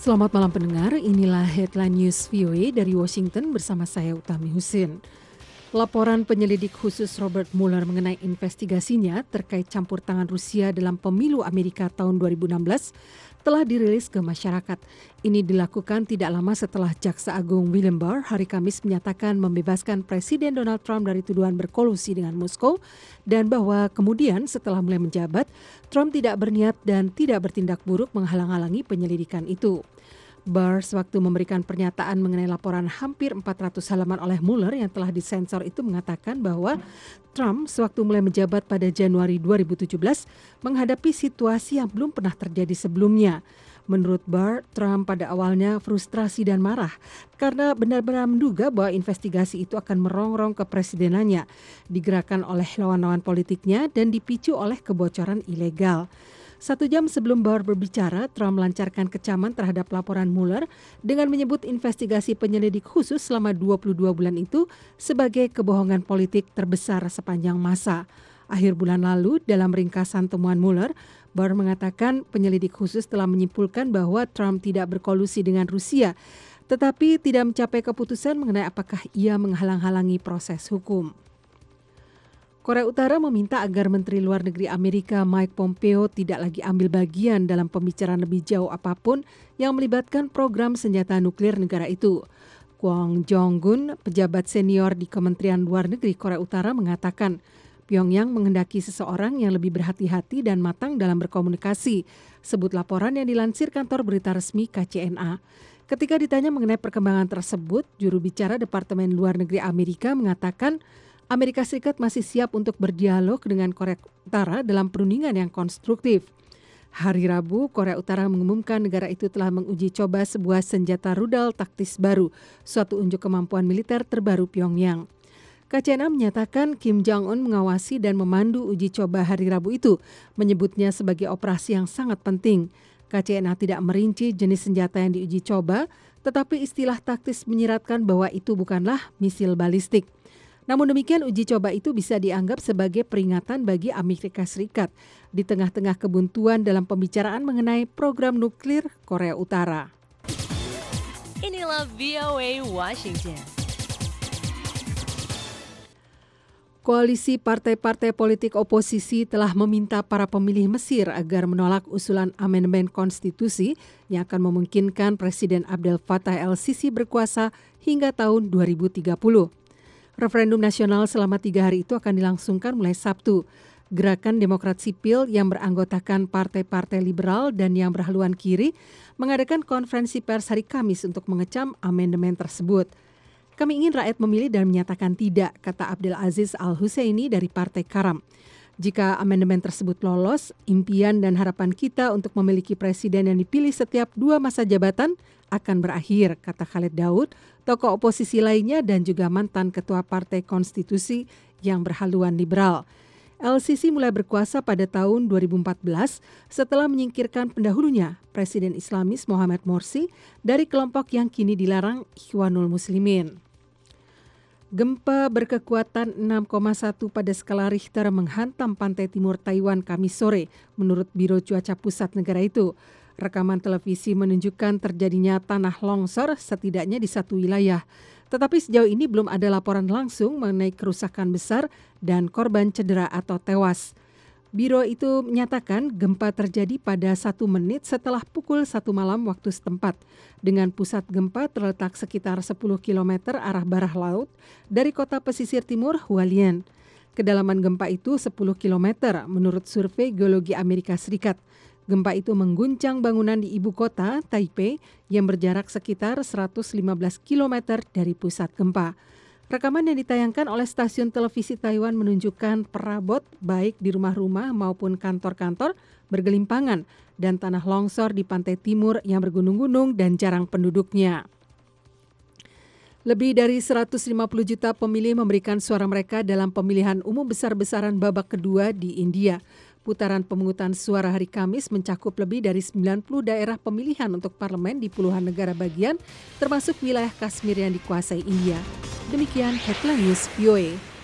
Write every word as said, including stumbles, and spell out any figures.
Selamat malam pendengar, inilah Headline News V O A dari Washington bersama saya Utami Husin. Laporan penyelidik khusus Robert Mueller mengenai investigasinya terkait campur tangan Rusia dalam pemilu Amerika tahun dua ribu enam belas telah dirilis ke masyarakat. Ini dilakukan tidak lama setelah Jaksa Agung William Barr hari Kamis menyatakan membebaskan Presiden Donald Trump dari tuduhan berkolusi dengan Moskow dan bahwa kemudian setelah mulai menjabat, Trump tidak berniat dan tidak bertindak buruk menghalang-halangi penyelidikan itu. Barr sewaktu memberikan pernyataan mengenai laporan hampir empat ratus halaman oleh Mueller yang telah disensor itu mengatakan bahwa Trump sewaktu mulai menjabat pada Januari dua ribu tujuh belas menghadapi situasi yang belum pernah terjadi sebelumnya. Menurut Barr, Trump pada awalnya frustrasi dan marah karena benar-benar menduga bahwa investigasi itu akan merongrong kepresidenannya, digerakkan oleh lawan-lawan politiknya dan dipicu oleh kebocoran ilegal. Satu jam sebelum Barr berbicara, Trump melancarkan kecaman terhadap laporan Mueller dengan menyebut investigasi penyelidik khusus selama dua puluh dua bulan itu sebagai kebohongan politik terbesar sepanjang masa. Akhir bulan lalu, dalam ringkasan temuan Mueller, Barr mengatakan penyelidik khusus telah menyimpulkan bahwa Trump tidak berkolusi dengan Rusia, tetapi tidak mencapai keputusan mengenai apakah ia menghalang-halangi proses hukum. Korea Utara meminta agar Menteri Luar Negeri Amerika Mike Pompeo tidak lagi ambil bagian dalam pembicaraan lebih jauh apapun yang melibatkan program senjata nuklir negara itu. Kwon Jong-gun, pejabat senior di Kementerian Luar Negeri Korea Utara mengatakan Pyongyang menghendaki seseorang yang lebih berhati-hati dan matang dalam berkomunikasi, sebut laporan yang dilansir kantor berita resmi K C N A. Ketika ditanya mengenai perkembangan tersebut, juru bicara Departemen Luar Negeri Amerika mengatakan Amerika Serikat masih siap untuk berdialog dengan Korea Utara dalam perundingan yang konstruktif. Hari Rabu, Korea Utara mengumumkan negara itu telah menguji coba sebuah senjata rudal taktis baru, suatu unjuk kemampuan militer terbaru Pyongyang. K C N A menyatakan Kim Jong-un mengawasi dan memandu uji coba hari Rabu itu, menyebutnya sebagai operasi yang sangat penting. K C N A tidak merinci jenis senjata yang diuji coba, tetapi istilah taktis menyiratkan bahwa itu bukanlah misil balistik. Namun demikian uji coba itu bisa dianggap sebagai peringatan bagi Amerika Serikat di tengah-tengah kebuntuan dalam pembicaraan mengenai program nuklir Korea Utara. Inilah V O A Washington. Koalisi partai-partai politik oposisi telah meminta para pemilih Mesir agar menolak usulan amandemen konstitusi yang akan memungkinkan Presiden Abdel Fattah el-Sisi berkuasa hingga tahun dua ribu tiga puluh. Referendum nasional selama tiga hari itu akan dilangsungkan mulai Sabtu. Gerakan Demokrat Sipil yang beranggotakan partai-partai liberal dan yang berhaluan kiri mengadakan konferensi pers hari Kamis untuk mengecam amandemen tersebut. Kami ingin rakyat memilih dan menyatakan tidak, kata Abdel Aziz Al-Husaini dari Partai Karam. Jika amandemen tersebut lolos, impian dan harapan kita untuk memiliki presiden yang dipilih setiap dua masa jabatan akan berakhir, kata Khaled Daud, tokoh oposisi lainnya dan juga mantan ketua Partai Konstitusi yang berhaluan liberal. El-Sisi mulai berkuasa pada tahun dua ribu empat belas setelah menyingkirkan pendahulunya, Presiden Islamis Mohamed Morsi, dari kelompok yang kini dilarang Ikhwanul Muslimin. Gempa berkekuatan enam koma satu pada skala Richter menghantam pantai timur Taiwan Kamis sore, menurut Biro Cuaca Pusat negara itu. Rekaman televisi menunjukkan terjadinya tanah longsor setidaknya di satu wilayah. Tetapi sejauh ini belum ada laporan langsung mengenai kerusakan besar dan korban cedera atau tewas. Biro itu menyatakan gempa terjadi pada satu menit setelah pukul satu malam waktu setempat. Dengan pusat gempa terletak sekitar sepuluh kilometer arah barat laut dari kota pesisir timur Hualien. Kedalaman gempa itu sepuluh kilometer menurut survei geologi Amerika Serikat. Gempa itu mengguncang bangunan di ibu kota, Taipei, yang berjarak sekitar seratus lima belas kilometer dari pusat gempa. Rekaman yang ditayangkan oleh stasiun televisi Taiwan menunjukkan perabot baik di rumah-rumah maupun kantor-kantor bergelimpangan dan tanah longsor di pantai timur yang bergunung-gunung dan jarang penduduknya. Lebih dari seratus lima puluh juta pemilih memberikan suara mereka dalam pemilihan umum besar-besaran babak kedua di India. Putaran pemungutan suara hari Kamis mencakup lebih dari sembilan puluh daerah pemilihan untuk parlemen di puluhan negara bagian, termasuk wilayah Kashmir yang dikuasai India. Demikian Headline News V O A.